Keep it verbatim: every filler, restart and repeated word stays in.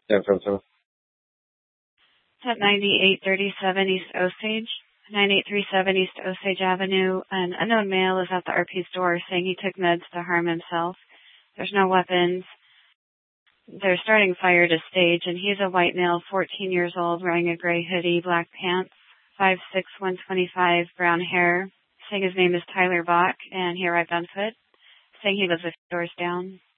ten seven seven. It's at ninety-eight thirty-seven East Osage, ninety-eight thirty-seven East Osage Avenue. An unknown male is at the R P's door saying he took meds to harm himself. There's no weapons. They're starting fire to stage, and he's a white male, fourteen years old, wearing a gray hoodie, black pants, five six, one twenty-five, brown hair, saying his name is Tyler Bach, and he arrived on foot, saying he lives a few doors down.